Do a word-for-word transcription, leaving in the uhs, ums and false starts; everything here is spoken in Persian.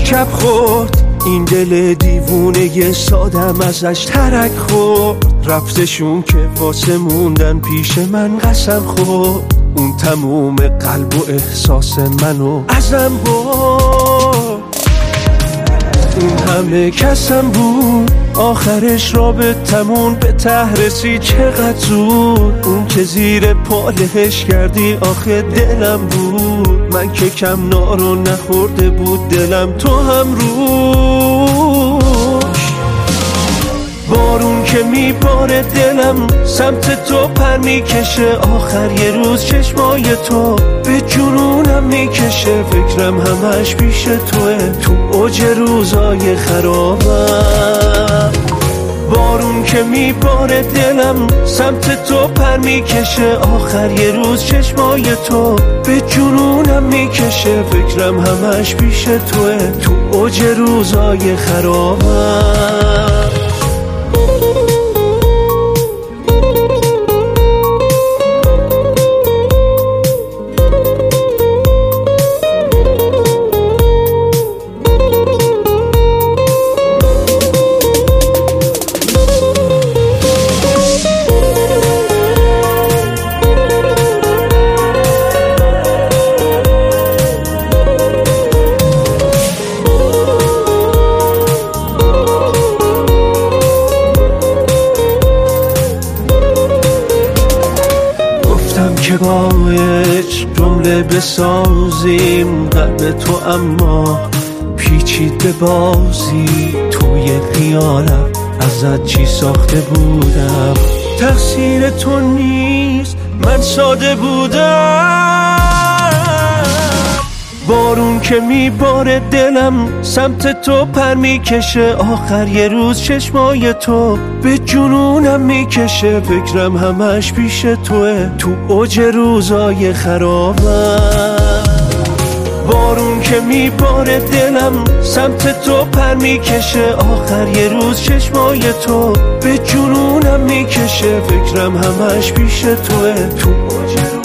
مرکب خورد این دل دیوونه یه سادم ازش ترک خورد. رفتشون که واسه موندن پیش من قسم خورد. اون تموم قلب و احساس منو ازم برد. اون همه کسم بود آخرش رابطمون به ته رسید چقدر زود. اون که زیر پالش کردی آخه دلم بود. من که کم نارو نخورده بود دلم تو هم روش. بارون که میباره دلم سمت تو پر میکشه. آخر یه روز چشمای تو به جنونم میکشه. فکرم همش پیش توه تو اوج روزای خرابم. بارون که میباره دلم سمت تو پر میکشه. آخر یه روز چشمای تو به جنونم میکشه. فکرم همش پیش توه تو اوج روزای خرابم. که با عشق جمله بسازیم قلب تو، اما پیچید به بازی. توی خیالم ازت چی ساخته بودم. تقصیر تو نیست من ساده بودم. بارون که میباره دلم سمت تو پر میکشه. آخر یه روز چشمای تو به جنونم میکشه. فکرم همش پیش توه تو اوج روزای خرابم. بارون که میباره دلم سمت تو پر میکشه. آخر یه روز چشمای تو به جنونم میکشه. فکرم همش پیش توه تو اوج